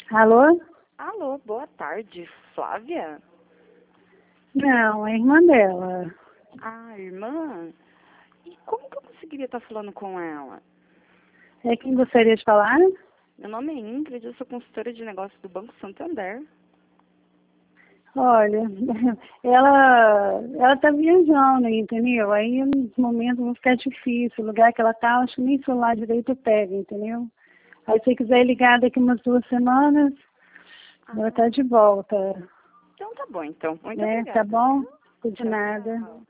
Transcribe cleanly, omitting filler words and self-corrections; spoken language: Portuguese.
Alô? Alô, boa tarde, Flávia? Não, é a irmã dela. Ah, irmã? E como que eu conseguiria estar falando com ela? É quem gostaria de falar? Meu nome é Ingrid, eu sou consultora de negócios do Banco Santander. Olha, ela tá viajando, entendeu? Aí nos momentos vão ficar difícil. O lugar que ela tá, acho que nem celular direito pega, entendeu? Aí se você quiser ligar daqui umas 2 semanas, ela tá de volta, Então tá bom, então. Muito né? obrigada. Tá bom? De Tchau, nada. tchau.